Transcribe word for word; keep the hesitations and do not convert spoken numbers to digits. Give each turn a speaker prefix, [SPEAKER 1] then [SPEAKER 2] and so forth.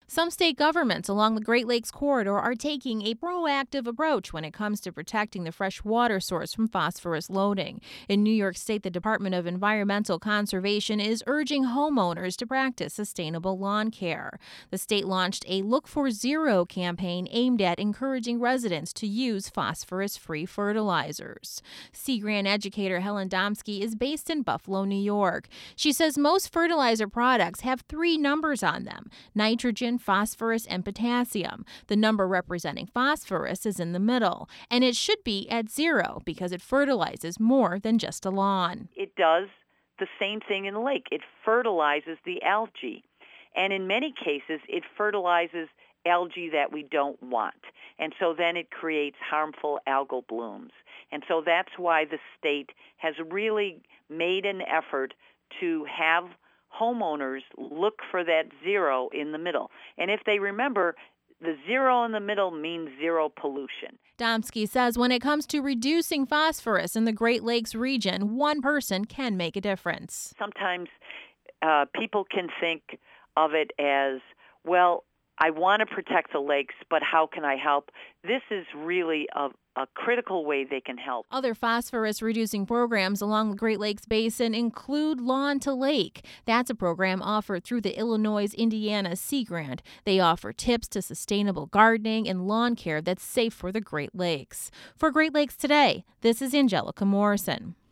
[SPEAKER 1] Some state governments along the Great Lakes corridor are taking a proactive approach when it comes to protecting the fresh water source from phosphorus loading. In New York State, the Department of Environmental Conservation is urging homeowners to practice sustainable lawn care. The state launched a Look for Zero campaign aimed at encouraging residents to use phosphorus-free fertilizers. Sea Grant educator Helen Domsky is based in Buffalo, New York. She says most fertilizer products have three numbers on them: nitrogen, phosphorus, and potassium. The number representing phosphorus is in the middle, and it should be at zero because it fertilizes more than just a lawn.
[SPEAKER 2] It does the same thing in the lake. It fertilizes the algae, and in many cases, it fertilizes algae that we don't want, and so then it creates harmful algal blooms. And so that's why the state has really made an effort to have homeowners look for that zero in the middle. And if they remember, the zero in the middle means zero pollution.
[SPEAKER 1] Domsky says when it comes to reducing phosphorus in the Great Lakes region, one person can make a difference.
[SPEAKER 2] Sometimes uh, people can think of it as, well, I want to protect the lakes, but how can I help? This is really a, a critical way they can help.
[SPEAKER 1] Other phosphorus-reducing programs along the Great Lakes Basin include Lawn to Lake. That's a program offered through the Illinois-Indiana Sea Grant. They offer tips to sustainable gardening and lawn care that's safe for the Great Lakes. For Great Lakes Today, this is Angelica Morrison.